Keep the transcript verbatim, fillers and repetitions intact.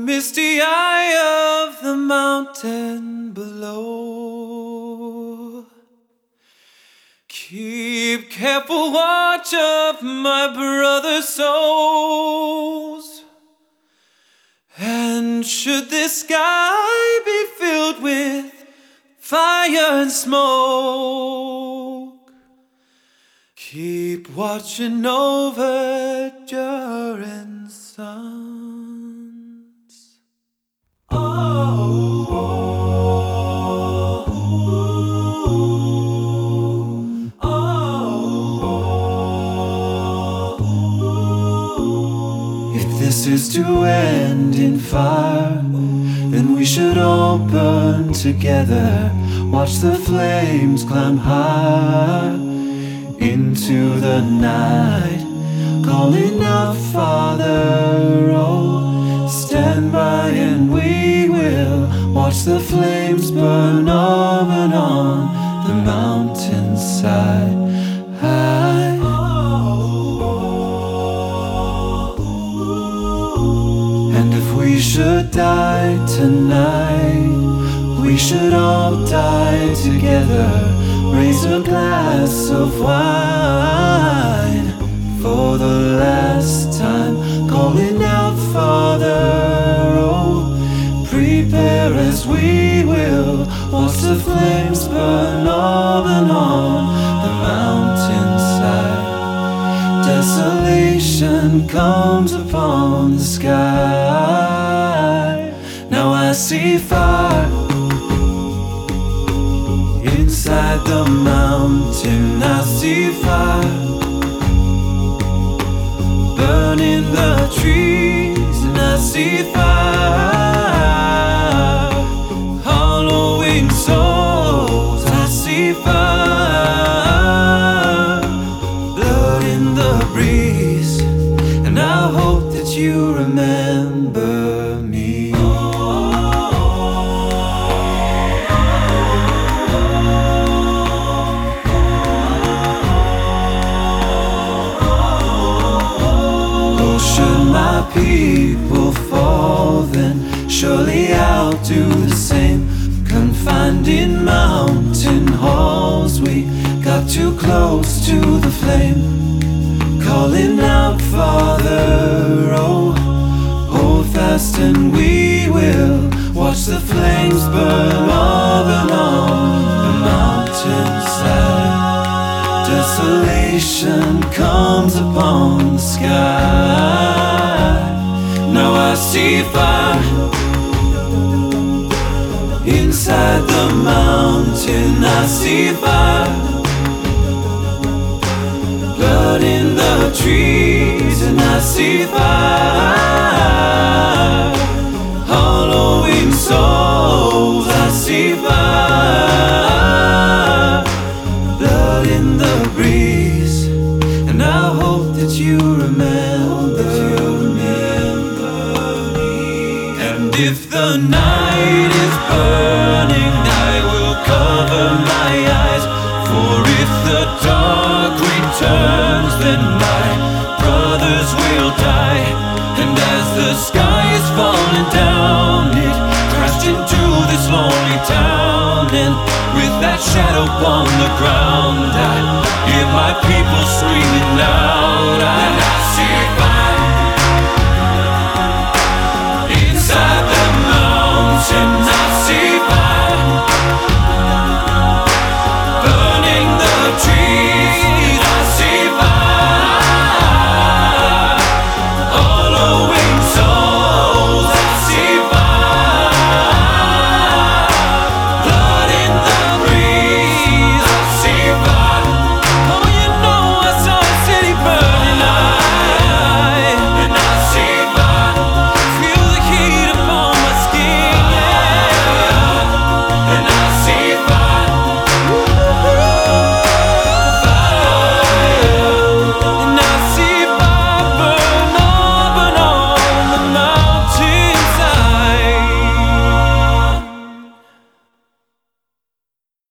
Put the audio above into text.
misty eye of the mountain below. Keep careful watch of my brother's souls. And should this sky be filled with fire and smoke, keep watching over Durin Sons. Oh, oh, oh, oh. If this is to end in fire, then we should all burn together. Watch the flames climb high into the night, calling out, Father, oh, stand by and we will watch the flames burn over and on the mountainside. High. And if we should die tonight, we should all die together. Raise a glass of wine for the last time, calling out, Father, oh, prepare as we will watch the flames burn on and on the mountainside. Desolation comes upon the sky. Now I see fire inside the mountain. I see fire burning the trees, and I see fire hollowing souls. I see fire, blood in the breeze, and I hope that you remember me. People fall, then surely I'll do the same. Confined in mountain halls, we got too close to the flame, calling out, Father, oh, hold fast and we will watch the flames burn over and on the mountainside. Desolation comes upon the sky. Now I see fire inside the mountain. I see fire, blood in the trees, and I see fire hollowing souls. I see fire, blood in the breeze, and I hope that you remember me. And if the night is burning, I will cover my eyes. For if the dark returns, then my brothers will die. And as the sky is falling down, it crashed into this lonely town. And with that shadow upon the ground, I hear my people screaming out. And I see